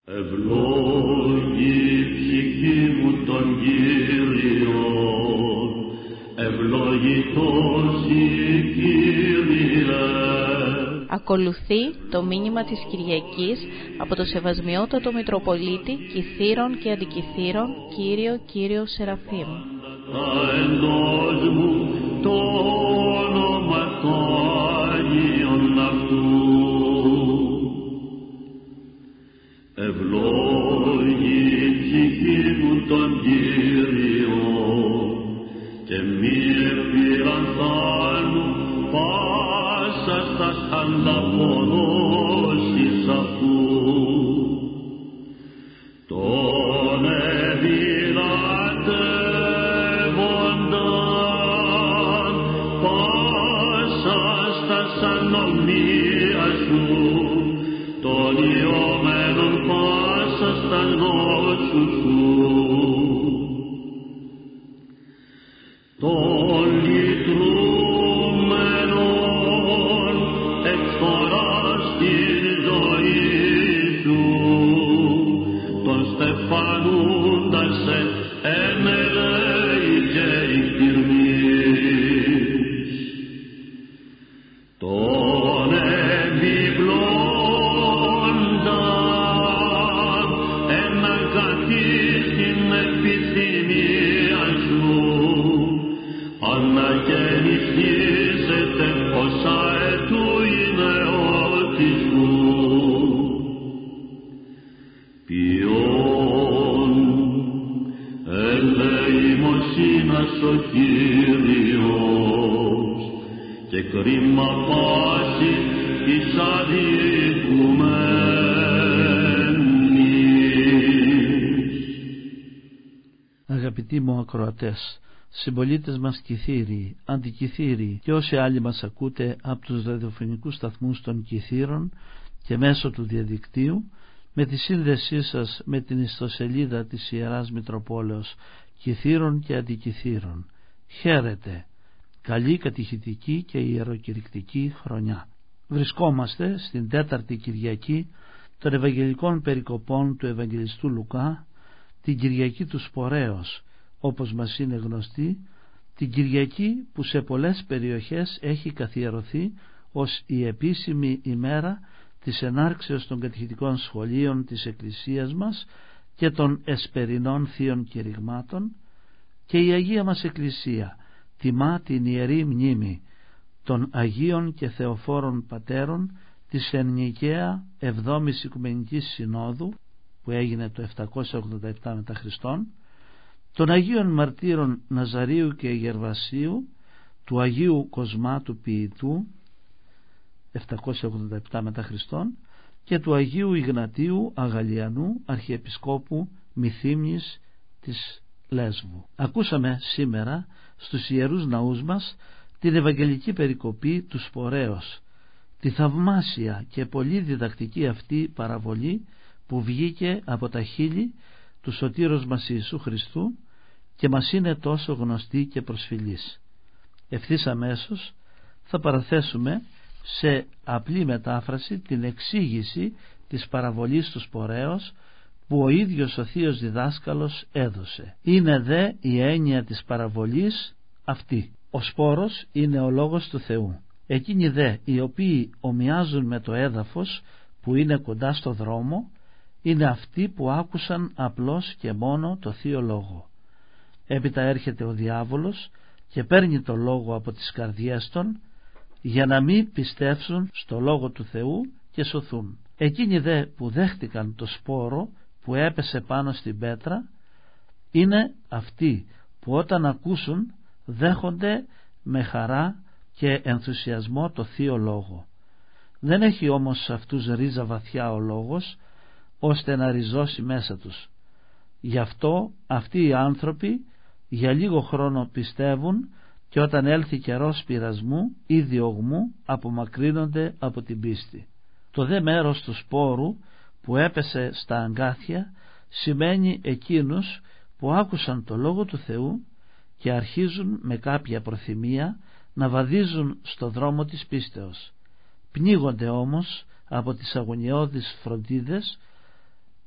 Ευλόγη ψυχή μου τον Κύριον, ευλογητός η Κύριε. Ακολουθεί το μήνυμα της Κυριακής από το Σεβασμιότατο Μητροπολίτη Κιθήρων και Αντικιθήρων Κύριο Σεραφείμ. Εντός μου το όνομα το Άγιον αυτού. Ευλόγη ψυχή μου τον Κύριο και μη επιρρανθάνου πάσα στας ανταποδόσεις αυτού. Τον εδυνατεύονταν πάσα στας ανομίας σου, τον ιωμένον πάσα στας νόσους σου, τον λυτρούμενον εξοράς την ζωή σου, τον στεφανούντα σε ενελέη και οικειρμής, τον επιπλώνταν εναγκατή στην επιθυμία σου, αναγεννηθήσετε όσα ετού είναι ότι σου. Ποιον ελεημοσύνας ο Κύριος και κρίμα πάση εις αδικουμένης. Αγαπητοί μου ακροατές, συμπολίτες μας Κιθήριοι, Αντικιθήριοι και όσοι άλλοι μας ακούτε από τους ραδιοφωνικούς σταθμούς των Κιθήρων και μέσω του διαδικτύου, με τη σύνδεσή σας με την ιστοσελίδα της Ιεράς Μητροπόλεως Κιθήρων και Αντικιθήρων, χαίρετε, καλή κατηχητική και ιεροκηρυκτική χρονιά. Βρισκόμαστε στην 4η Κυριακή των Ευαγγελικών Περικοπών του Ευαγγελιστού Λουκά, την Κυριακή του Σπορέως, όπως μας είναι γνωστή, την Κυριακή που σε πολλές περιοχές έχει καθιερωθεί ως η επίσημη ημέρα της ενάρξεως των κατηχητικών σχολείων της Εκκλησίας μας και των εσπερινών θείων κηρυγμάτων, και η Αγία μας Εκκλησία τιμά την ιερή μνήμη των Αγίων και Θεοφόρων Πατέρων της Εννικαία 7ης Οικουμενικής Συνόδου που έγινε το 787 μετά Χριστόν, των Αγίων Μαρτύρων Ναζαρίου και Γερβασίου, του Αγίου Κοσμάτου Ποιητού 787 μετά Χριστόν και του Αγίου Ιγνατίου Αγαλιανού Αρχιεπισκόπου Μυθύμνης της Λέσβου. Ακούσαμε σήμερα στους Ιερούς Ναούς μας την Ευαγγελική περικοπή του Σπορέως, τη θαυμάσια και πολύ διδακτική αυτή παραβολή που βγήκε από τα χείλη του Σωτήρος μας Ιησού Χριστού και μας είναι τόσο γνωστή και προσφυλής. Ευθύς αμέσως θα παραθέσουμε σε απλή μετάφραση την εξήγηση της παραβολής του Σπορέως που ο ίδιος ο Θείος Διδάσκαλος έδωσε. Είναι δε η έννοια της παραβολής αυτή: ο σπόρος είναι ο λόγος του Θεού. Εκείνοι δε οι οποίοι ομοιάζουν με το έδαφος που είναι κοντά στο δρόμο είναι αυτοί που άκουσαν απλώς και μόνο το Θείο Λόγο. Έπειτα έρχεται ο διάβολος και παίρνει το λόγο από τις καρδιές των για να μην πιστεύσουν στο Λόγο του Θεού και σωθούν. Εκείνοι δε που δέχτηκαν το σπόρο που έπεσε πάνω στην πέτρα είναι αυτοί που όταν ακούσουν δέχονται με χαρά και ενθουσιασμό το Θείο Λόγο. Δεν έχει όμως σε αυτούς ρίζα βαθιά ο Λόγος ώστε να ριζώσει μέσα τους. Γι' αυτό αυτοί οι άνθρωποι για λίγο χρόνο πιστεύουν και όταν έλθει καιρός πειρασμού ή διωγμού απομακρύνονται από την πίστη. Το δε μέρος του σπόρου που έπεσε στα αγκάθια σημαίνει εκείνους που άκουσαν το Λόγο του Θεού και αρχίζουν με κάποια προθυμία να βαδίζουν στο δρόμο της πίστεως. Πνίγονται όμως από τις αγωνιώδεις φροντίδες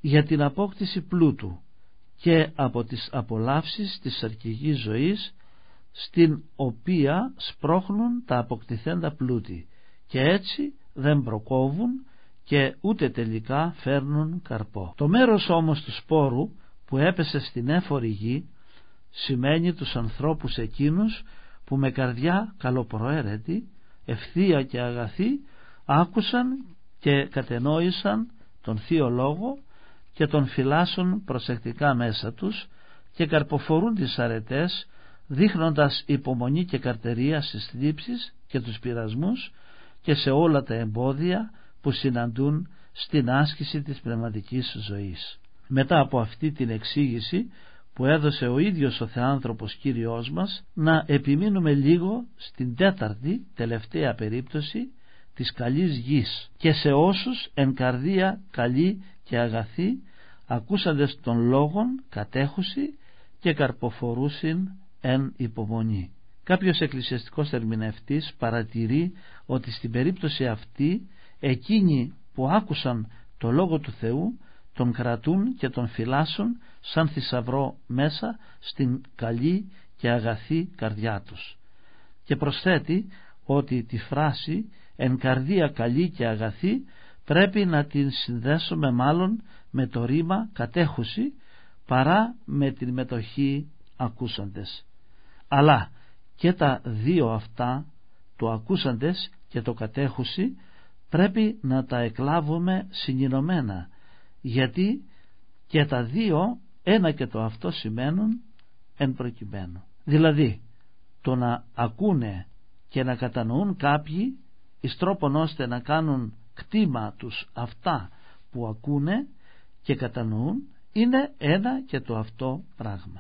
για την απόκτηση πλούτου και από τις απολαύσεις της σαρκικής ζωής, στην οποία σπρώχνουν τα αποκτηθέντα πλούτη, και έτσι δεν προκόβουν και ούτε τελικά φέρνουν καρπό. Το μέρος όμως του σπόρου που έπεσε στην έφορη γη σημαίνει τους ανθρώπους εκείνους που με καρδιά καλοπροαίρετη, ευθεία και αγαθή άκουσαν και κατενόησαν τον Θείο Λόγο και τον φυλάσσουν προσεκτικά μέσα τους και καρποφορούν τις αρετές, δείχνοντας υπομονή και καρτερία στις θλίψεις και τους πειρασμούς και σε όλα τα εμπόδια που συναντούν στην άσκηση της πνευματικής ζωής. Μετά από αυτή την εξήγηση που έδωσε ο ίδιος ο Θεάνθρωπος Κύριος μας, να επιμείνουμε λίγο στην τέταρτη τελευταία περίπτωση της καλής γης και σε όσους εν καρδία καλή και αγαθή ακούσαντες των λόγων κατέχουσι και καρποφορούσιν εν υπομονή. Κάποιος εκκλησιαστικός ερμηνευτής παρατηρεί ότι στην περίπτωση αυτή εκείνοι που άκουσαν το Λόγο του Θεού τον κρατούν και τον φυλάσσουν σαν θησαυρό μέσα στην καλή και αγαθή καρδιά τους. Και προσθέτει ότι τη φράση «εν καρδία καλή και αγαθή» πρέπει να την συνδέσουμε μάλλον με το ρήμα «κατέχουσι» παρά με την μετοχή «ακούσαντες». Αλλά και τα δύο αυτά, το «ακούσαντες» και το «κατέχουσι», πρέπει να τα εκλάβουμε συνηνωμένα, γιατί και τα δύο ένα και το αυτό σημαίνουν εν προκειμένου. Δηλαδή το να ακούνε και να κατανοούν κάποιοι εις τρόπον ώστε να κάνουν κτήμα τους αυτά που ακούνε και κατανοούν είναι ένα και το αυτό πράγμα.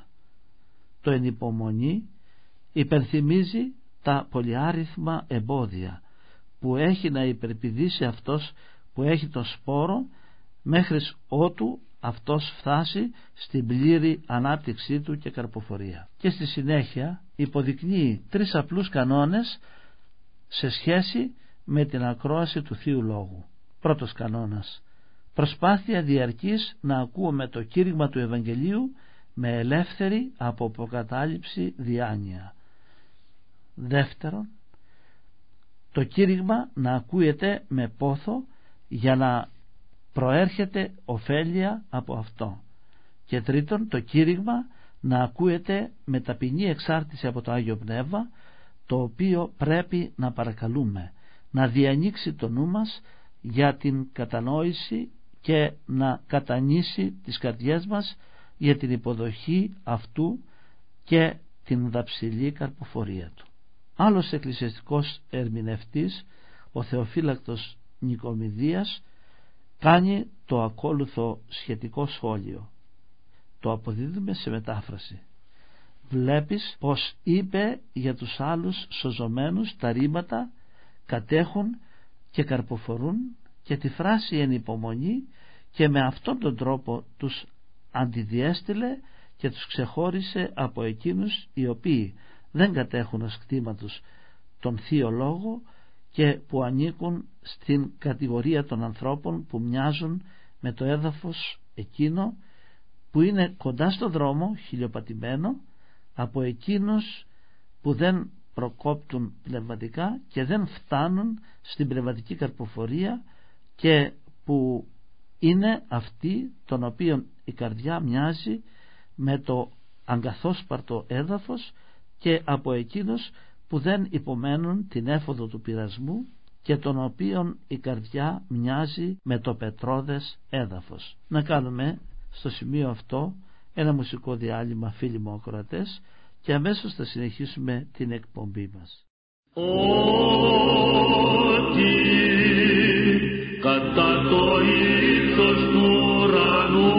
Το εν υπομονή υπενθυμίζει τα πολυάριθμα εμπόδια που έχει να υπερπηδήσει αυτός που έχει το σπόρο μέχρι ότου αυτός φτάσει στην πλήρη ανάπτυξή του και καρποφορία. Και στη συνέχεια υποδεικνύει τρεις απλούς κανόνες σε σχέση με την ακρόαση του Θείου Λόγου. Πρώτος κανόνας: προσπάθεια διαρκής να ακούμε το κήρυγμα του Ευαγγελίου με ελεύθερη από αποκατάληψη διάνοια. Δεύτερον, το κήρυγμα να ακούεται με πόθο για να προέρχεται ωφέλεια από αυτό. Και τρίτον, το κήρυγμα να ακούεται με ταπεινή εξάρτηση από το Άγιο Πνεύμα, το οποίο πρέπει να παρακαλούμε να διανοίξει το νου μας για την κατανόηση και να κατανήσει τις καρδιές μας για την υποδοχή αυτού και την δαψιλή καρποφορία του. Άλλος εκκλησιαστικός ερμηνευτής, ο Θεοφύλακτος Νικομηδίας, κάνει το ακόλουθο σχετικό σχόλιο. Το αποδίδουμε σε μετάφραση. Βλέπεις πως είπε για τους άλλους σωζωμένους τα ρήματα κατέχουν και καρποφορούν, και τη φράση εν υπομονή, και με αυτόν τον τρόπο τους αντιδιέστηλε και τους ξεχώρισε από εκείνους οι οποίοι δεν κατέχουν ως κτήμα τους τον Θείο Λόγο και που ανήκουν στην κατηγορία των ανθρώπων που μοιάζουν με το έδαφος εκείνο που είναι κοντά στο δρόμο, χιλιοπατημένο, από εκείνους που δεν προκόπτουν πνευματικά και δεν φτάνουν στην πνευματική καρποφορία και που είναι αυτοί των οποίων η καρδιά μοιάζει με το αγκαθόσπαρτο έδαφος και από εκείνους που δεν υπομένουν την έφοδο του πειρασμού και των οποίων η καρδιά μοιάζει με το πετρώδες έδαφος. Να κάνουμε στο σημείο αυτό ένα μουσικό διάλειμμα, φίλοι μου ακροατές, και αμέσως θα συνεχίσουμε την εκπομπή μας. Ότι κατά το ύψος του ουρανού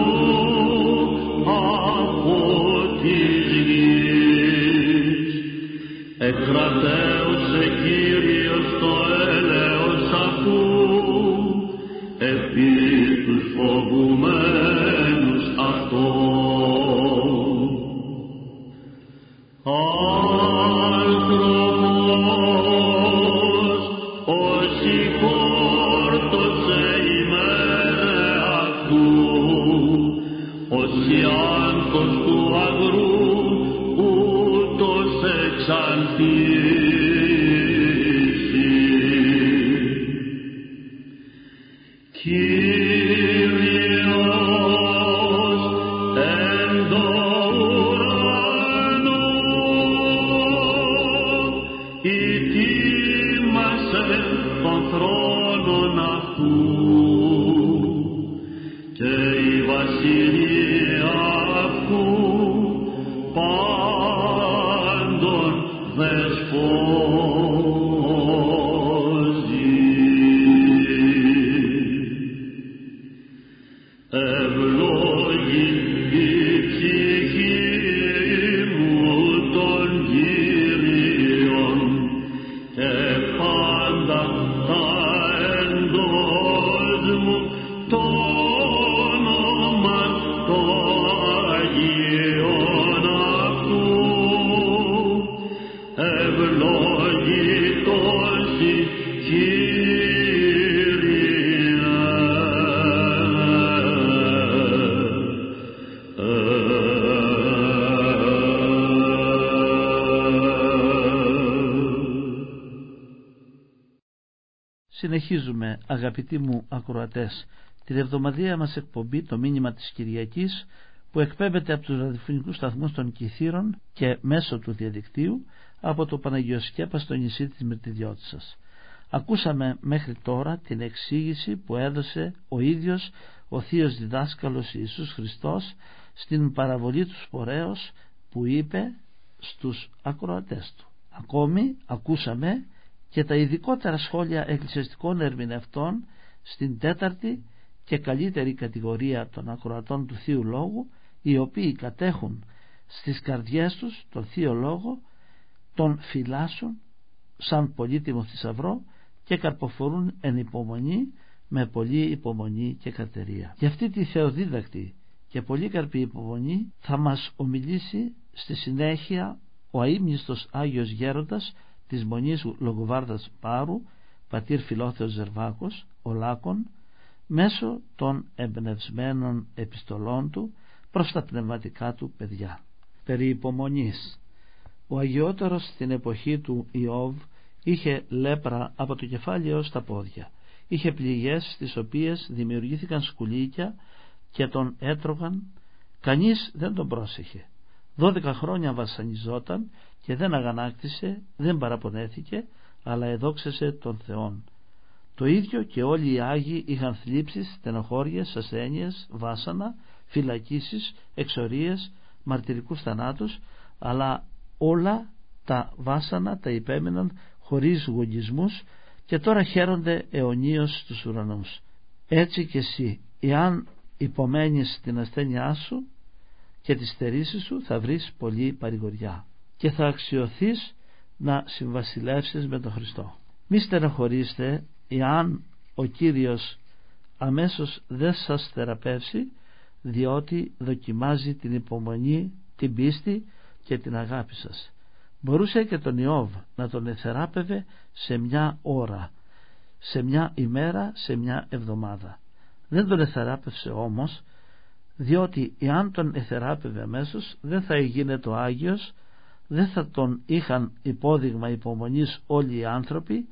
από της γης εκρατέωσε Κύριος το έλεος αυτού επί τους φοβουμένους αυτόν. Άνθρωπος, όσοι φόρτωσε ημέρα άνθος του αγρού ούτως εξανθίσει. Κύριος εν το ουρανό ετοίμασε τον θρόνον αυτού και η βασιλεία αυτού πάντων δεσπόζει. Ευλόγη η ψυχή μου των Κύριων και πάντα τα εντός μου το όνομα το Αγίον αυτού. Ευλόγητος η Συνεχίζουμε, αγαπητοί μου ακροατές, την εβδομαδιαία μας εκπομπή «Το μήνυμα της Κυριακής», που εκπέμπεται από τους ραδιοφωνικούς σταθμούς των Κιθήρων και μέσω του διαδικτύου από το Παναγιοσκέπα στο νησί της Μυρτιδιώτισσας. Ακούσαμε μέχρι τώρα την εξήγηση που έδωσε ο ίδιος ο Θείος Διδάσκαλος Ιησούς Χριστός στην παραβολή του Σπορέως που είπε στους ακροατές του. Ακόμη ακούσαμε και τα ειδικότερα σχόλια εκκλησιαστικών ερμηνευτών στην τέταρτη και καλύτερη κατηγορία των ακροατών του Θείου Λόγου, οι οποίοι κατέχουν στις καρδιές τους τον Θείο Λόγο, τον φυλάσσουν σαν πολύτιμο θησαυρό και καρποφορούν εν υπομονή με πολλή υπομονή και καρτερία. Για αυτή τη θεοδίδακτη και πολύ καρπή υπομονή θα μας ομιλήσει στη συνέχεια ο αείμνηστος Άγιος Γέροντας της Μονής Λογοβάρδας Πάρου, πατήρ Φιλόθεος Ζερβάκος, ο Λάκων, μέσω των εμπνευσμένων επιστολών του προς τα πνευματικά του παιδιά. Περί υπομονής. Ο αγιότερος στην εποχή του Ιώβ είχε λέπρα από το κεφάλι έως τα πόδια. Είχε πληγές στις οποίες δημιουργήθηκαν σκουλίκια και τον έτρωγαν. Κανείς δεν τον πρόσεχε. 12 χρόνια βασανιζόταν και δεν αγανάκτησε, δεν παραπονέθηκε, αλλά εδόξασε τον Θεόν. Το ίδιο και όλοι οι Άγιοι είχαν θλίψεις, στενοχώριες, ασθένειες, βάσανα, φυλακίσεις, εξορίες, μαρτυρικούς θανάτους, αλλά όλα τα βάσανα τα υπέμειναν χωρίς γονισμούς και τώρα χαίρονται αιωνίως στους ουρανούς. Έτσι και εσύ, εάν υπομένεις την ασθένειά σου και τις στερήσεις σου, θα βρεις πολλή παρηγοριά και θα αξιωθείς να συμβασιλεύσεις με τον Χριστό. Μη στενοχωρήστε εάν ο Κύριος αμέσως δεν σας θεραπεύσει, διότι δοκιμάζει την υπομονή, την πίστη και την αγάπη σας. Μπορούσε και τον Ιώβ να τον εθεράπευε σε μια ώρα, σε μια ημέρα, σε μια εβδομάδα. Δεν τον εθεράπευσε όμως, διότι εάν τον εθεράπευε αμέσως δεν θα έγινε το Άγιος, δεν θα τον είχαν υπόδειγμα υπομονής όλοι οι άνθρωποι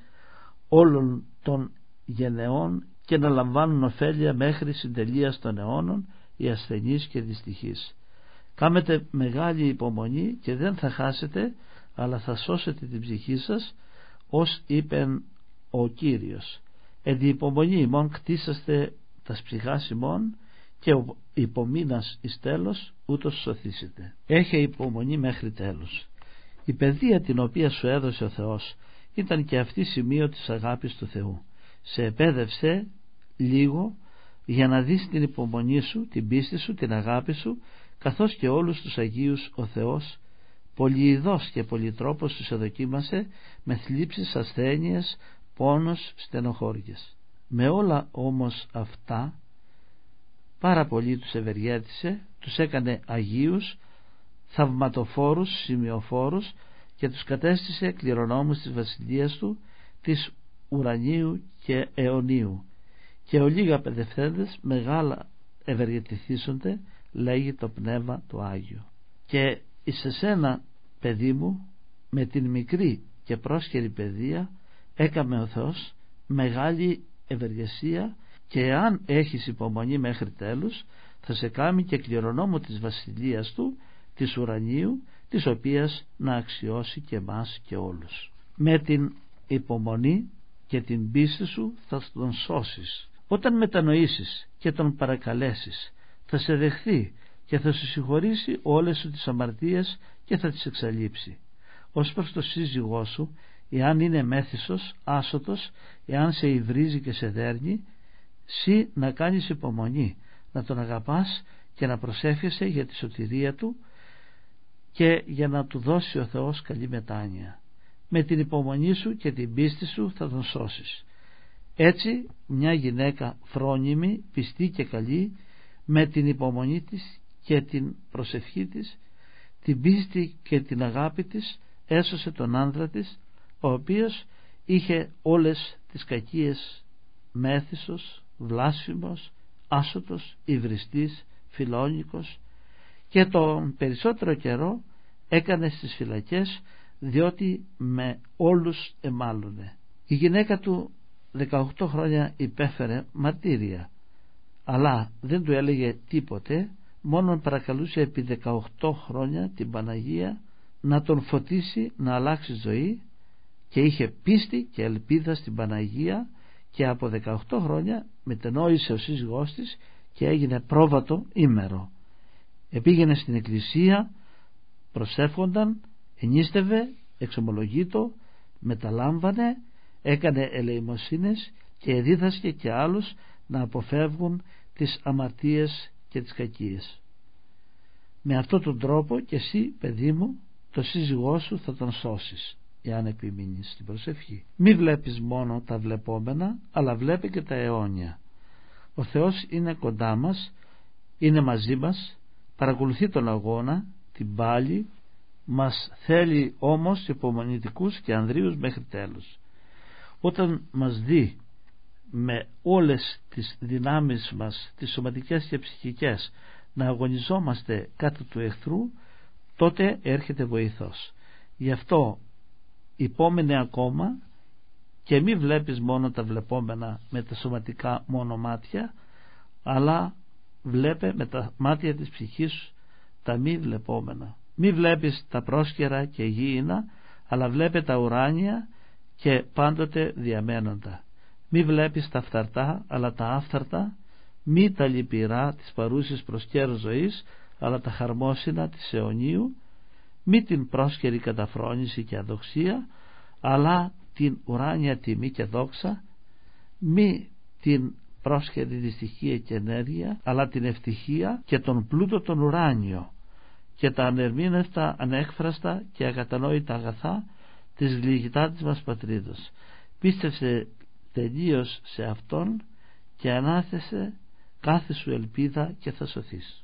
όλων των γενεών και να λαμβάνουν ωφέλεια μέχρι συντελείας των αιώνων οι ασθενείς και δυστυχείς. Κάμετε μεγάλη υπομονή και δεν θα χάσετε, αλλά θα σώσετε την ψυχή σας, ως είπεν ο Κύριος. Εν τη υπομονή ημών κτίσαστε τας ψυχάς ημών και ο υπομείνας εις τέλος ούτως σωθήσετε. Έχε υπομονή μέχρι τέλους. Η παιδεία την οποία σου έδωσε ο Θεός ήταν και αυτή σημείο της αγάπης του Θεού. Σε επέδευσε λίγο για να δεις την υπομονή σου, την πίστη σου, την αγάπη σου, καθώς και όλους τους Αγίους ο Θεός πολυειδώς και πολυτρόπως τους εδοκίμασε με θλίψεις, ασθένειες, πόνος, στενοχώριες. Με όλα όμως αυτά πάρα πολύ τους ευεργέτησε, τους έκανε Αγίους, θαυματοφόρους, σημειοφόρους και τους κατέστησε κληρονόμους της βασιλείας του, της ουρανίου και αιωνίου. Και ολίγα παιδευθέντες μεγάλα ευεργετηθήσονται, λέγει το Πνεύμα του Άγιο. Και εις εσένα, παιδί μου, με την μικρή και πρόσχερη παιδεία έκαμε ο Θεός μεγάλη ευεργεσία, και αν έχεις υπομονή μέχρι τέλους θα σε κάνει και κληρονόμο της βασιλείας του, της ουρανίου, της οποίας να αξιώσει και εμάς και όλους. Με την υπομονή και την πίστη σου θα τον σώσεις. Όταν μετανοήσεις και τον παρακαλέσεις, θα σε δεχθεί και θα σου συγχωρήσει όλες σου τις αμαρτίες και θα τις εξαλείψει. Ως προς το σύζυγό σου, εάν είναι μέθησος, άσωτος, εάν σε υβρίζει και σε δέρνει, σύ να κάνεις υπομονή, να τον αγαπάς και να προσεύχεσαι για τη σωτηρία του και για να του δώσει ο Θεός καλή μετάνοια. Με την υπομονή σου και την πίστη σου θα τον σώσεις. Έτσι μια γυναίκα φρόνιμη, πιστή και καλή, με την υπομονή της και την προσευχή της, την πίστη και την αγάπη της, έσωσε τον άντρα της, ο οποίος είχε όλες τις κακίες, μέθησος, βλάσφημος, άσωτος, υβριστής, φιλόνικος, και τον περισσότερο καιρό έκανε στις φυλακές, διότι με όλους εμάλωνε. Η γυναίκα του 18 χρόνια υπέφερε μαρτύρια, αλλά δεν του έλεγε τίποτε, μόνον παρακαλούσε επί 18 χρόνια την Παναγία να τον φωτίσει να αλλάξει ζωή, και είχε πίστη και ελπίδα στην Παναγία, και από 18 χρόνια μετενόησε ο σύζυγός της και έγινε πρόβατο ήμερο. Επήγαινε στην εκκλησία, προσεύχονταν, ενίστευε, εξομολογείτο, μεταλάμβανε, έκανε ελεημοσύνες και δίδασκε και άλλους να αποφεύγουν τις αμαρτίες και τις κακίες. Με αυτόν τον τρόπο και εσύ, παιδί μου, το σύζυγό σου θα τον σώσεις, εάν επιμείνεις στην προσευχή. Μη βλέπεις μόνο τα βλεπόμενα, αλλά βλέπει και τα αιώνια. Ο Θεός είναι κοντά μας, είναι μαζί μας, παρακολουθεί τον αγώνα, την πάλη, μας θέλει όμως υπομονητικούς και ανδρείους μέχρι τέλους. Όταν μας δει με όλες τις δυνάμεις μας, τις σωματικές και ψυχικές, να αγωνιζόμαστε κάτω του εχθρού, τότε έρχεται βοηθός. Γι' αυτό υπόμενε ακόμα και μη βλέπεις μόνο τα βλεπόμενα με τα σωματικά μόνο μάτια, αλλά βλέπε με τα μάτια της ψυχής τα μη βλεπόμενα. Μη βλέπεις τα πρόσκαιρα και γήινα, αλλά βλέπε τα ουράνια και πάντοτε διαμένοντα. Μη βλέπεις τα φθαρτά, αλλά τα άφθαρτα, μη τα λυπηρά της παρούσης προσκαίρου ζωής, αλλά τα χαρμόσυνα της αιωνίου, μη την πρόσκαιρη καταφρόνηση και αδοξία, αλλά την ουράνια τιμή και δόξα, μη την πρόσχερη δυστυχία και ενέργεια, αλλά την ευτυχία και τον πλούτο τον ουράνιο και τα ανερμήνευτα, ανέκφραστα και ακατανόητα αγαθά της γλυκητάτης μας πατρίδος. Πίστευσε τελείως σε Αυτόν και ανάθεσε κάθε σου ελπίδα και θα σωθείς.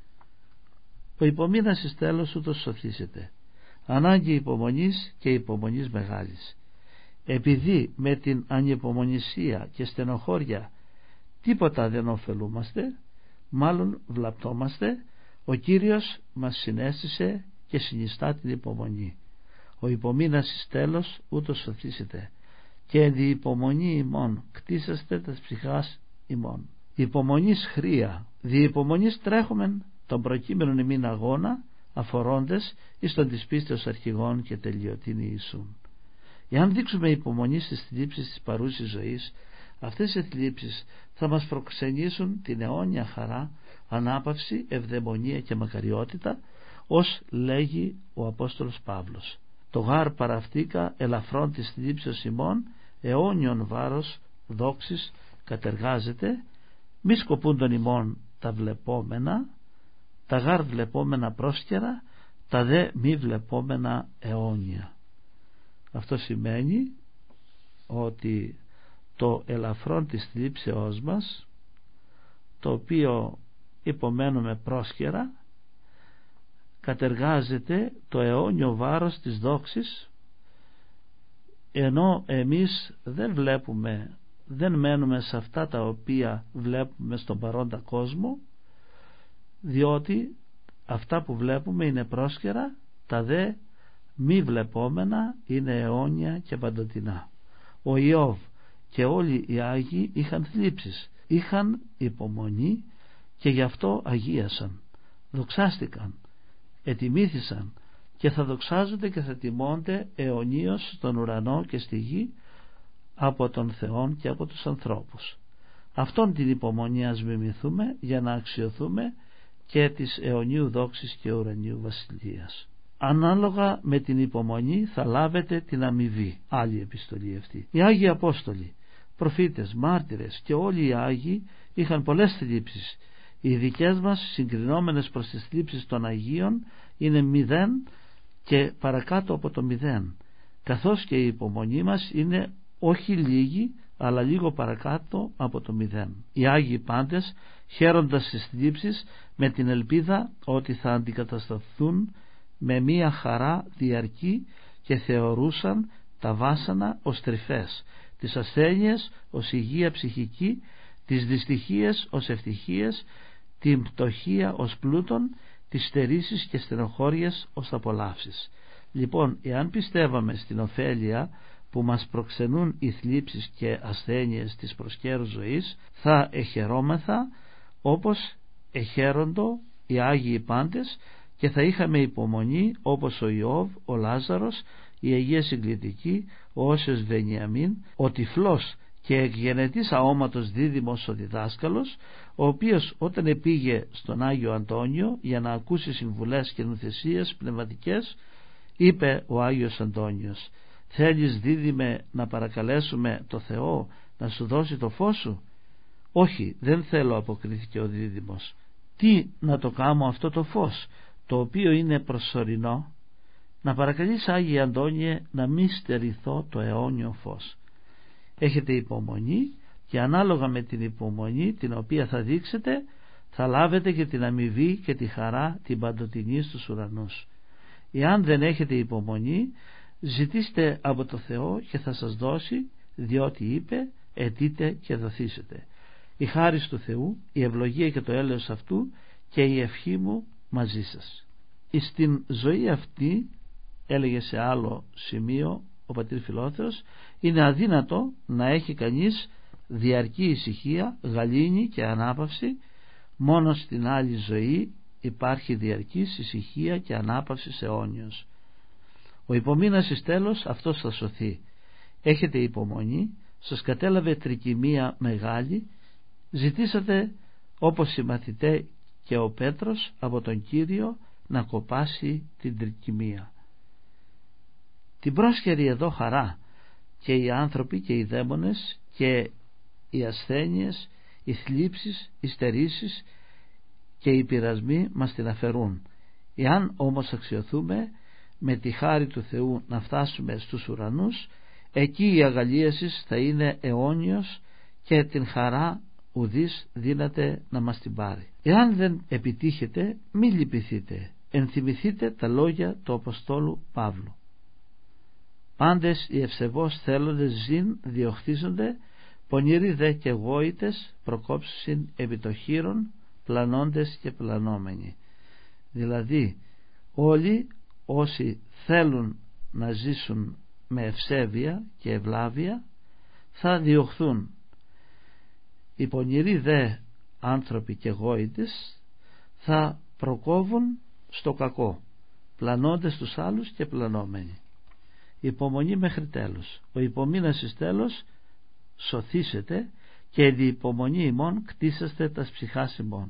Ο υπομείνας εις τέλος ούτως σωθήσετε. Ανάγκη υπομονής και υπομονής μεγάλης. Επειδή με την ανυπομονησία και στενοχώρια τίποτα δεν ωφελούμαστε, μάλλον βλαπτόμαστε, ο Κύριος μας συνέστησε και συνιστά την υπομονή. Ο υπομείνας εις τέλος ούτως σωθήσετε, και εν δι' υπομονή ημών κτίσαστε τας ψυχάς ημών. Υπομονής χρία, δι' υπομονής τρέχομεν των προκείμενων ημίν αγώνα, αφορώντες εις τον της πίστεως αρχηγών και τελειωτήν Ιησούν. Εάν δείξουμε υπομονή στις θλίψεις της παρούσης ζωής, αυτές οι θλίψεις θα μας προξενήσουν την αιώνια χαρά, ανάπαυση, ευδαιμονία και μακαριότητα, ως λέγει ο Απόστολος Παύλος. Το γάρ παραυτήκα ελαφρών της θλίψεως ημών, αιώνιον βάρος δόξης κατεργάζεται, μη σκοπούν των ημών τα βλεπόμενα, τα γάρ βλεπόμενα πρόσκαιρα, τα δε μη βλεπόμενα αιώνια. Αυτό σημαίνει ότι το ελαφρόν της θλίψεώς μας, το οποίο υπομένουμε πρόσκαιρα, κατεργάζεται το αιώνιο βάρος της δόξης, ενώ εμείς δεν μένουμε σε αυτά τα οποία βλέπουμε στον παρόντα κόσμο, διότι αυτά που βλέπουμε είναι πρόσχερα, τα δε μη βλεπόμενα είναι αιώνια και παντοτινά. Ο Ιώβ και όλοι οι Άγιοι είχαν θλίψεις, είχαν υπομονή και γι' αυτό αγίασαν, δοξάστηκαν, ετιμήθησαν και θα δοξάζονται και θα τιμώνται αιωνίως στον ουρανό και στη γη από τον Θεόν και από τους ανθρώπους. Αυτόν την υπομονή ας μιμηθούμε για να αξιωθούμε και της αιωνίου δόξης και ουρανίου βασιλείας. Ανάλογα με την υπομονή θα λάβετε την αμοιβή. Άλλη επιστολή αυτή. Οι Άγιοι Απόστολοι, προφήτες, μάρτυρες και όλοι οι Άγιοι είχαν πολλές θλίψεις. Οι δικές μας συγκρινόμενες προς τις θλίψεις των Αγίων είναι 0 και παρακάτω από το 0, καθώς και η υπομονή μας είναι όχι λίγη αλλά λίγο παρακάτω από το 0. Οι Άγιοι πάντες χαίροντας τις θλίψεις με την ελπίδα ότι θα αντικατασταθούν με μία χαρά διαρκή και θεωρούσαν τα βάσανα ως τρυφές, τις ασθένειες ως υγεία ψυχική, τις δυστυχίες ως ευτυχίες, την πτωχία ως πλούτον, τις στερήσεις και στενοχώριες ως απολαύσεις. Λοιπόν, εάν πιστεύαμε στην ωφέλεια που μας προξενούν οι θλίψεις και ασθένειες της προσκέρου ζωής, θα εχαιρόμεθα όπως εχαίροντο οι Άγιοι πάντες και θα είχαμε υπομονή όπως ο Ιώβ, ο Λάζαρος, η Αγία Συγκλητική, ο Όσιος Βενιαμίν, ο τυφλός και εκγενετής αόματος δίδυμος ο διδάσκαλος, ο οποίος όταν επήγε στον Άγιο Αντώνιο για να ακούσει συμβουλές και νουθεσίες πνευματικές, είπε ο Άγιος Αντώνιος: «Θέλεις, δίδυμε, να παρακαλέσουμε το Θεό να σου δώσει το φως σου?» «Όχι, δεν θέλω», αποκρίθηκε ο δίδυμος. «Τι να το κάνω αυτό το φως, το οποίο είναι προσωρινό?» «Να παρακαλείς, Άγιε Αντώνιε, να μη στερηθώ το αιώνιο φως». Έχετε υπομονή και ανάλογα με την υπομονή την οποία θα δείξετε θα λάβετε και την αμοιβή και τη χαρά την παντοτινή στους ουρανούς. Εάν δεν έχετε υπομονή, ζητήστε από το Θεό και θα σας δώσει, διότι είπε: «Αιτείτε και δοθήσετε». Η χάρις του Θεού, η ευλογία και το έλεος αυτού και η ευχή μου μαζί σας. Στην ζωή αυτή, έλεγε σε άλλο σημείο ο πατήρ Φιλόθεος, είναι αδύνατο να έχει κανείς διαρκή ησυχία, γαλήνη και ανάπαυση. Μόνο στην άλλη ζωή υπάρχει διαρκής ησυχία και ανάπαυση αιώνιος. Ο υπομείνας εις τέλος αυτός θα σωθεί. Έχετε υπομονή, σας κατέλαβε τρικυμία μεγάλη, ζητήσατε όπως οι μαθητές και ο Πέτρος από τον Κύριο να κοπάσει την τρικυμία. Την πρόσχερη εδώ χαρά και οι άνθρωποι και οι δαίμονες και οι ασθένειες, οι θλίψεις, οι στερήσεις και οι πειρασμοί μας την αφαιρούν. Εάν όμως αξιωθούμε με τη χάρη του Θεού να φτάσουμε στους ουρανούς, εκεί η αγαλίαση θα είναι αιώνιος και την χαρά ουδής δύναται να μας την πάρει. Εάν δεν επιτύχετε, μη λυπηθείτε, ενθυμηθείτε τα λόγια του Αποστόλου Παύλου: «Πάντες οι ευσεβώς θέλοντες ζήν διοχθίζονται, πονηροί δε και γόητες προκόψουσιν επί το χείρον, πλανώντες και πλανόμενοι». Δηλαδή όλοι όσοι θέλουν να ζήσουν με ευσέβεια και ευλάβεια θα διωχθούν. Οι πονηροί δε άνθρωποι και γόητες θα προκόβουν στο κακό, πλανώντες τους άλλους και πλανόμενοι. Υπομονή μέχρι τέλους. Ο υπομείνας εις τέλος σωθήσετε και δι' υπομονή ημών κτίσαστε τας ψυχάς ημών.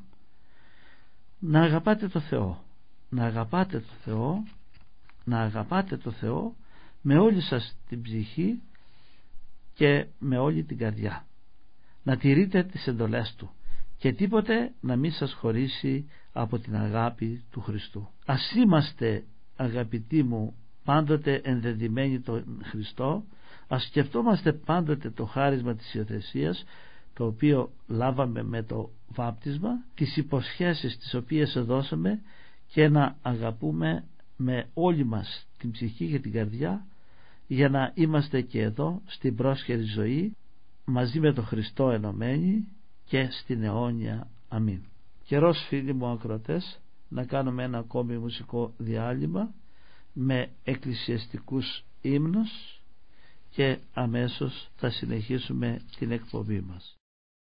Να αγαπάτε το Θεό, να αγαπάτε το Θεό, να αγαπάτε το Θεό με όλη σας την ψυχή και με όλη την καρδιά. Να τηρείτε τις εντολές Του και τίποτε να μην σας χωρίσει από την αγάπη του Χριστού. Ας είμαστε, αγαπητοί μου, πάντοτε ενδεδειμένοι τον Χριστό, ας σκεφτόμαστε πάντοτε το χάρισμα της υιοθεσίας, το οποίο λάβαμε με το βάπτισμα, τις υποσχέσεις τις οποίες δώσαμε, και να αγαπούμε με όλη μας την ψυχή και την καρδιά, για να είμαστε και εδώ στην πρόσχερη ζωή μαζί με τον Χριστό ενωμένοι και στην αιώνια. Αμήν. Καιρός, φίλοι μου ακροατές, να κάνουμε ένα ακόμη μουσικό διάλειμμα με εκκλησιαστικούς ύμνους και αμέσως θα συνεχίσουμε την εκπομπή μας.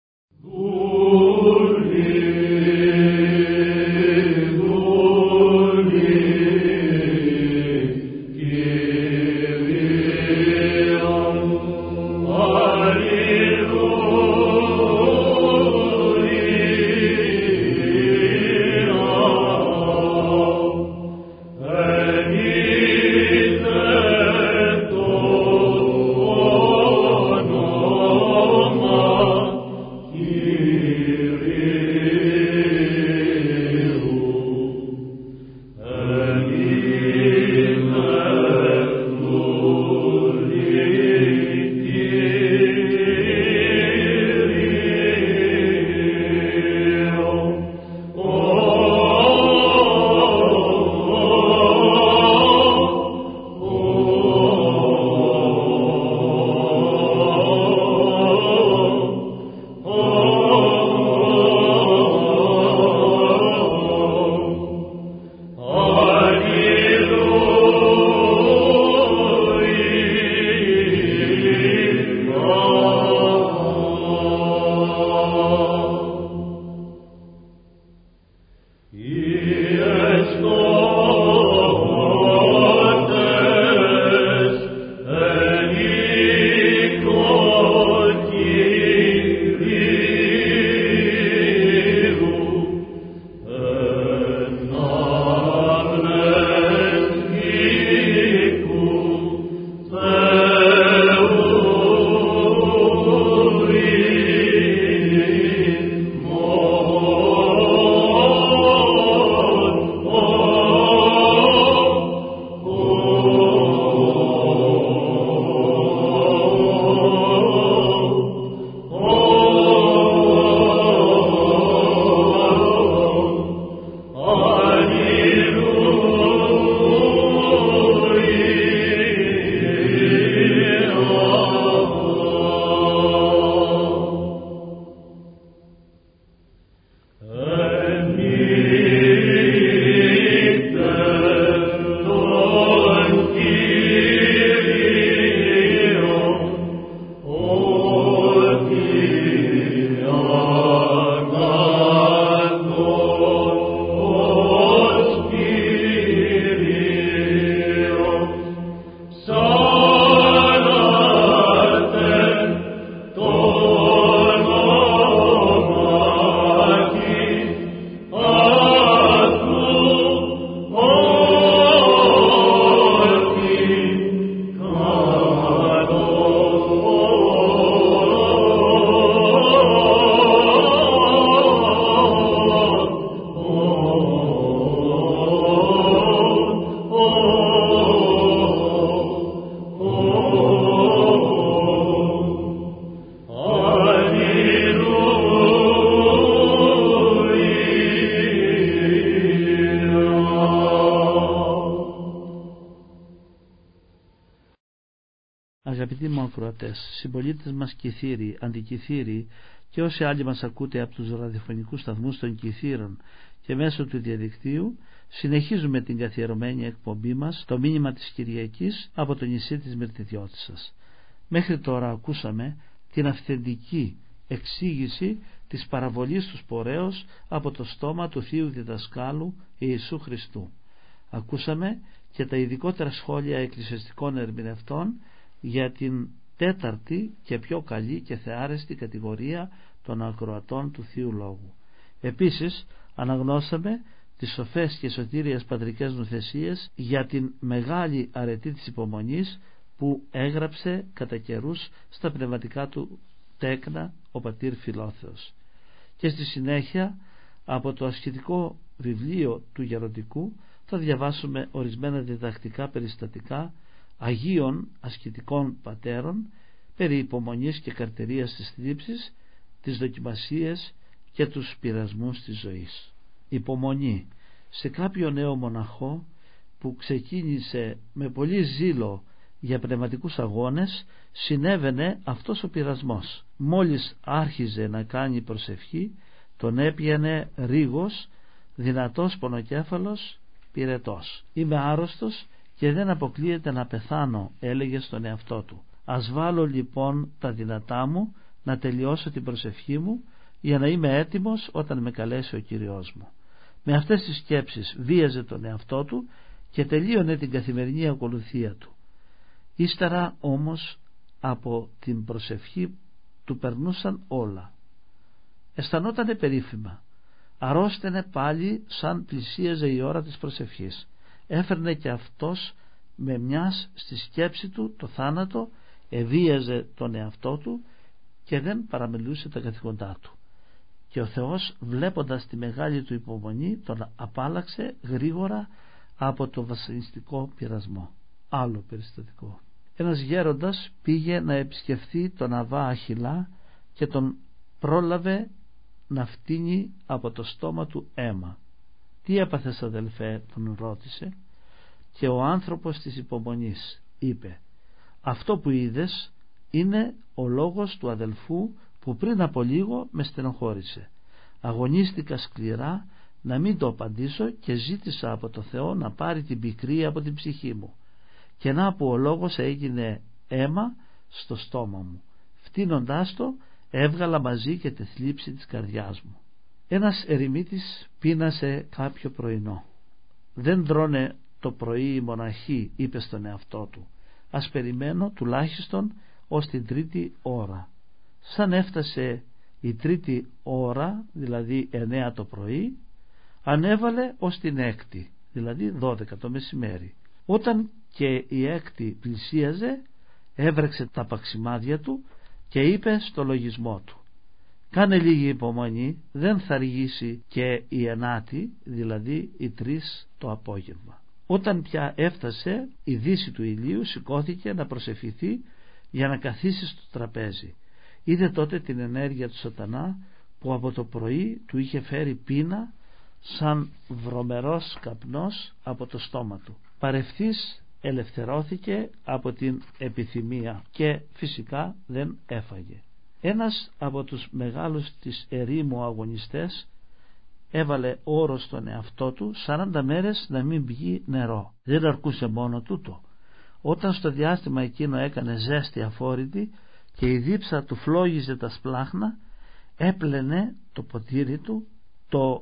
Αγαπητοί μου ακροατές, συμπολίτες μας Κιθήροι, Αντικιθήροι και όσοι άλλοι μας ακούτε από τους ραδιοφωνικούς σταθμούς των Κιθήρων και μέσω του διαδικτύου, συνεχίζουμε την καθιερωμένη εκπομπή μας, το μήνυμα της Κυριακής από το νησί της Μυρτιδιώτισσας. Μέχρι τώρα ακούσαμε την αυθεντική εξήγηση της παραβολής του σπορέως από το στόμα του Θείου Διδασκάλου Ιησού Χριστού. Ακούσαμε και τα ειδικότερα σχόλια εκκλησιαστικών ερμηνευτών για την τέταρτη και πιο καλή και θεάρεστη κατηγορία των ακροατών του Θείου Λόγου. Επίσης αναγνώσαμε τις σοφές και σωτήριες πατρικές νουθεσίες για την μεγάλη αρετή της υπομονής που έγραψε κατά καιρούς στα πνευματικά του τέκνα ο πατήρ Φιλόθεος. Και στη συνέχεια από το ασκητικό βιβλίο του Γεροντικού θα διαβάσουμε ορισμένα διδακτικά περιστατικά Αγίων ασκητικών πατέρων περί υπομονής και καρτερίας της θλίψης, τις δοκιμασίες και τους πειρασμούς της ζωής. Υπομονή. Σε κάποιο νέο μοναχό που ξεκίνησε με πολύ ζήλο για πνευματικούς αγώνες συνέβαινε αυτός ο πειρασμός. Μόλις άρχιζε να κάνει προσευχή, τον έπιανε ρίγος, δυνατός πονοκέφαλος, πυρετός. «Είμαι άρρωστος και δεν αποκλείεται να πεθάνω», έλεγε στον εαυτό του. «Ας βάλω λοιπόν τα δυνατά μου να τελειώσω την προσευχή μου για να είμαι έτοιμος όταν με καλέσει ο Κύριος μου». Με αυτές τις σκέψεις βίαζε τον εαυτό του και τελείωνε την καθημερινή ακολουθία του. Ύστερα όμως από την προσευχή του περνούσαν όλα. Αισθανότανε περίφημα. Αρρώστενε πάλι σαν πλησίαζε η ώρα της προσευχής. Έφερνε και αυτός με μιας στη σκέψη του το θάνατο, εβίαζε τον εαυτό του και δεν παραμελούσε τα καθήκοντά του. Και ο Θεός, βλέποντας τη μεγάλη του υπομονή, τον απάλλαξε γρήγορα από το βασανιστικό πειρασμό. Άλλο περιστατικό. Ένας γέροντας πήγε να επισκεφθεί τον Αβά Αχιλά και τον πρόλαβε να φτύνει από το στόμα του αίμα. «Τι έπαθες, αδελφέ?» τον ρώτησε. Και ο άνθρωπος της υπομονής είπε: «Αυτό που είδες είναι ο λόγος του αδελφού που πριν από λίγο με στενοχώρησε. Αγωνίστηκα σκληρά να μην το απαντήσω και ζήτησα από το Θεό να πάρει την πικρία από την ψυχή μου. Και να που ο λόγος έγινε αίμα στο στόμα μου. Φτύνοντάς το έβγαλα μαζί και τη θλίψη της καρδιάς μου». Ένας ερημίτης πείνασε κάποιο πρωινό. «Δεν τρώνε το πρωί οι μοναχοί», είπε στον εαυτό του. «Ας περιμένω τουλάχιστον ως την 3η ώρα». Σαν έφτασε η 3η ώρα, δηλαδή 9 το πρωί, ανέβαλε ως την 6η, δηλαδή 12 το μεσημέρι. Όταν και η 6η πλησίαζε, έβρεξε τα παξιμάδια του και είπε στο λογισμό του: «Κάνε λίγη υπομονή, δεν θα αργήσει και η 9η, δηλαδή η 3 το απόγευμα». Όταν πια έφτασε η δύση του ηλίου, σηκώθηκε να προσευχηθεί για να καθίσει στο τραπέζι. Είδε τότε την ενέργεια του σατανά που από το πρωί του είχε φέρει πείνα σαν βρωμερός καπνός από το στόμα του. Παρευθύς ελευθερώθηκε από την επιθυμία και φυσικά δεν έφαγε. Ένας από τους μεγάλους της ερήμου αγωνιστές έβαλε όρο στον εαυτό του 40 μέρες να μην πιει νερό. Δεν αρκούσε μόνο τούτο. Όταν στο διάστημα εκείνο έκανε ζέστη αφόρητη και η δίψα του φλόγιζε τα σπλάχνα, έπλαινε το ποτήρι του, το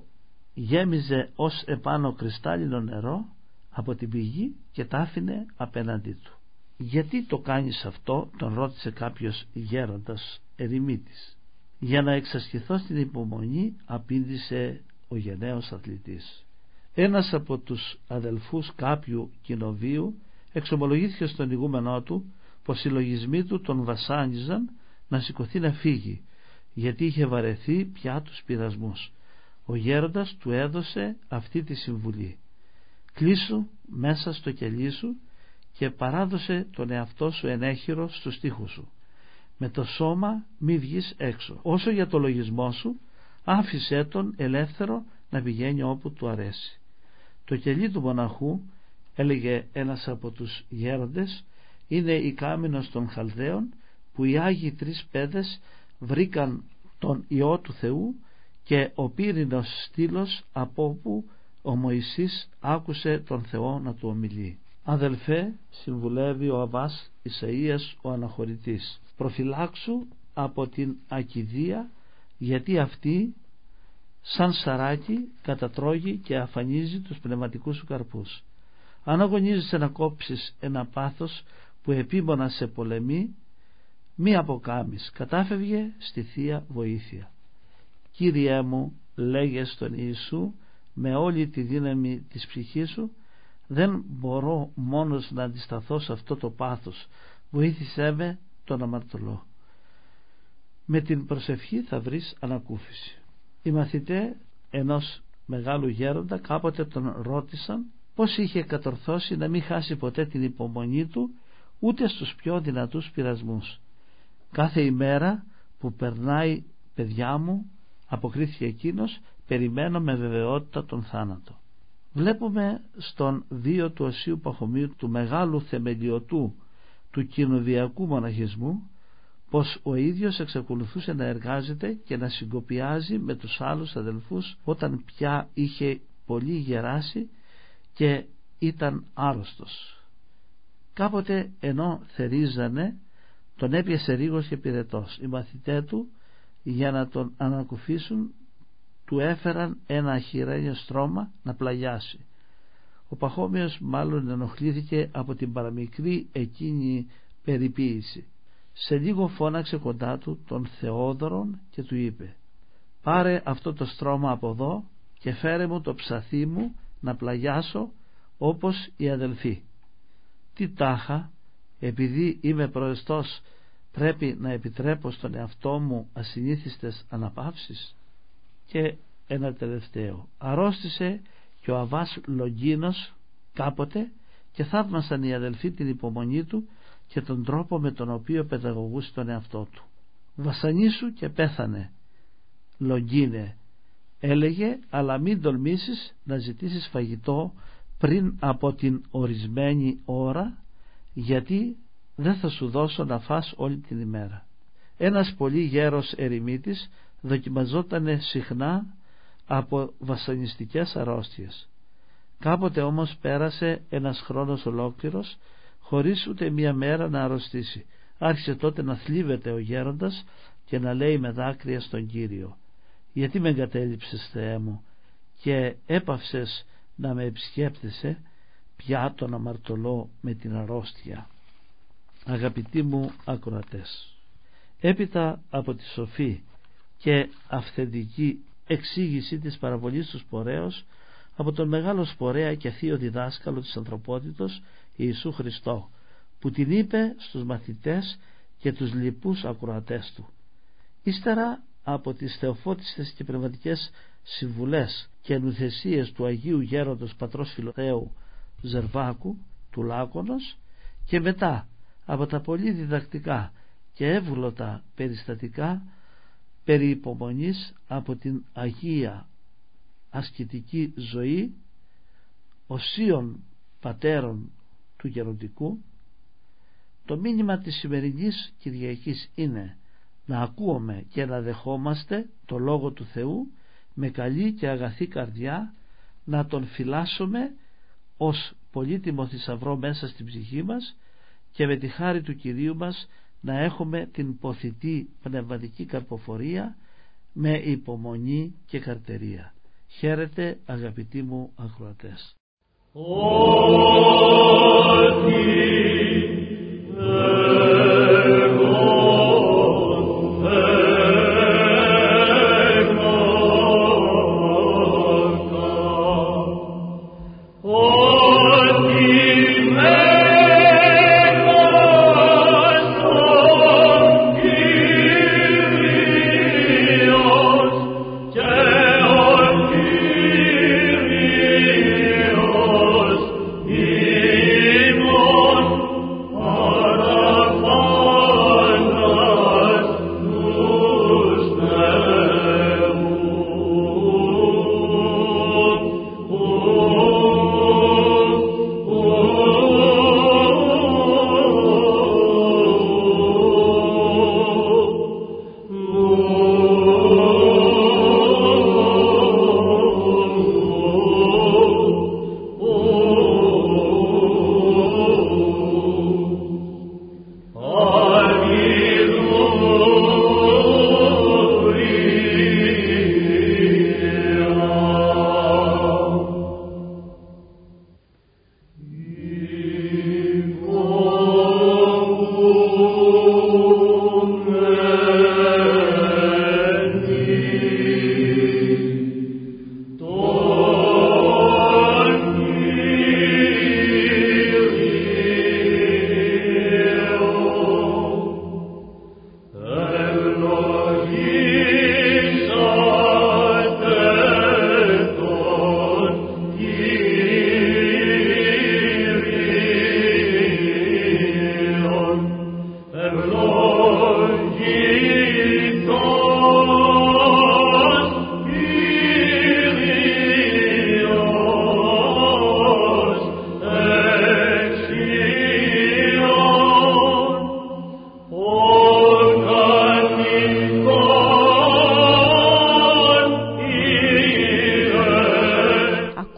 γέμιζε ως επάνω κρυστάλλινο νερό από την πηγή και τα άφηνε απέναντί του. «Γιατί το κάνεις αυτό?» τον ρώτησε κάποιος γέροντας ερημίτης. «Για να εξασκηθώ στην υπομονή», απήντησε ο γενναίος αθλητής. Ένας από τους αδελφούς κάποιου κοινοβίου εξομολογήθηκε στον ηγούμενό του πως οι λογισμοί του τον βασάνιζαν να σηκωθεί να φύγει, γιατί είχε βαρεθεί πια τους πειρασμούς. Ο γέροντας του έδωσε αυτή τη συμβουλή: «Κλείσου μέσα στο κελί σου και παράδωσε τον εαυτό σου ενέχειρο στους τοίχους σου. Με το σώμα μη βγεις έξω. Όσο για το λογισμό σου, άφησέ τον ελεύθερο να πηγαίνει όπου του αρέσει». Το κελί του μοναχού, έλεγε ένας από τους γέροντες, είναι η κάμηνος των Χαλδαίων που οι Άγιοι Τρεις Πέδες βρήκαν τον Υιό του Θεού και ο πύρινος στήλος από όπου ο Μωυσής άκουσε τον Θεό να του ομιλεί. «Αδελφέ», συμβουλεύει ο Αββάς Ισαΐας ο αναχωρητής, «προφυλάξου από την ακηδία, γιατί αυτή σαν σαράκι κατατρώγει και αφανίζει τους πνευματικούς σου καρπούς. Αν αγωνίζεσαι να κόψεις ένα πάθος που επίμονα σε πολεμεί, μη αποκάμεις, κατάφευγε στη Θεία Βοήθεια. Κύριέ μου», λέγε στον Ιησού με όλη τη δύναμη της ψυχής σου, «δεν μπορώ μόνος να αντισταθώ σε αυτό το πάθος, βοήθησέ με τον αμαρτωλό». Με την προσευχή θα βρεις ανακούφιση. Οι μαθητές ενός μεγάλου γέροντα κάποτε τον ρώτησαν πως είχε κατορθώσει να μην χάσει ποτέ την υπομονή του ούτε στους πιο δυνατούς πειρασμούς. «Κάθε ημέρα που περνάει, παιδιά μου», αποκρίθηκε εκείνος, «περιμένω με βεβαιότητα τον θάνατο». Βλέπουμε στον βίο του Οσίου Παχωμίου, του μεγάλου θεμελιωτού του κοινοβιακού μοναχισμού, πως ο ίδιος εξακολουθούσε να εργάζεται και να συγκοπιάζει με τους άλλους αδελφούς όταν πια είχε πολύ γεράσει και ήταν άρρωστος. Κάποτε ενώ θερίζανε, τον έπιασε ρίγος και πυρετός. Οι μαθητές του, για να τον ανακουφίσουν, του έφεραν ένα αχυρένιο στρώμα να πλαγιάσει. Ο Παχώμιος μάλλον ενοχλήθηκε από την παραμικρή εκείνη περιποίηση. Σε λίγο φώναξε κοντά του τον Θεόδωρον και του είπε: «Πάρε αυτό το στρώμα από εδώ και φέρε μου το ψαθί μου να πλαγιάσω όπως οι αδελφοί». «Τι τάχα, επειδή είμαι προεστός, πρέπει να επιτρέπω στον εαυτό μου ασυνήθιστες αναπαύσεις?» Και ένα τελευταίο: αρρώστησε και ο Αββάς Λογγίνος κάποτε και θαύμασαν οι αδελφοί την υπομονή του και τον τρόπο με τον οποίο παιδαγωγούσε τον εαυτό του. «Βασανίσου και πέθανε, Λογγίνε», έλεγε, «αλλά μην τολμήσεις να ζητήσεις φαγητό πριν από την ορισμένη ώρα, γιατί δεν θα σου δώσω να φας όλη την ημέρα». Ένας πολύ γέρος ερημίτης δοκιμαζότανε συχνά από βασανιστικές αρρώστιες. Κάποτε όμως πέρασε ένας χρόνος ολόκληρος χωρίς ούτε μία μέρα να αρρωστήσει. Άρχισε τότε να θλίβεται ο γέροντας και να λέει με δάκρυα στον Κύριο: «Γιατί με εγκατέλειψες, Θεέ μου, και έπαυσες να με επισκέπτεσαι πια τον αμαρτωλό με την αρρώστια?» Αγαπητοί μου ακροατές, έπειτα από τη σοφή και αυθεντική εξήγηση της παραβολής του Σπορέως από τον μεγάλο Σπορέα και θείο διδάσκαλο της ανθρωπότητος Ιησού Χριστό, που την είπε στους μαθητές και τους λοιπούς ακροατές του. Ύστερα από τις θεοφώτιστες και πνευματικές συμβουλές και νουθεσίες του Αγίου Γέροντος Πατρός Φιλοθέου Ζερβάκου του Λάκωνος, και μετά από τα πολύ διδακτικά και εύγλωτα περιστατικά περί υπομονής από την Αγία ασκητική ζωή οσίων πατέρων του γεροντικού, το μήνυμα της σημερινής Κυριακής είναι να ακούουμε και να δεχόμαστε το Λόγο του Θεού με καλή και αγαθή καρδιά, να τον φυλάσσουμε ως πολύτιμο θησαυρό μέσα στην ψυχή μας και με τη χάρη του Κυρίου μας να έχουμε την ποθητή πνευματική καρποφορία με υπομονή και καρτερία. Χαίρετε, αγαπητοί μου ακροατές.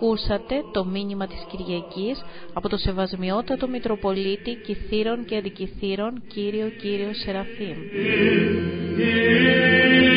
Ακούσατε το μήνυμα της Κυριακής από το Σεβασμιότατο Μητροπολίτη Κιθήρων και Αντικιθήρων Κύριο Σεραφείμ.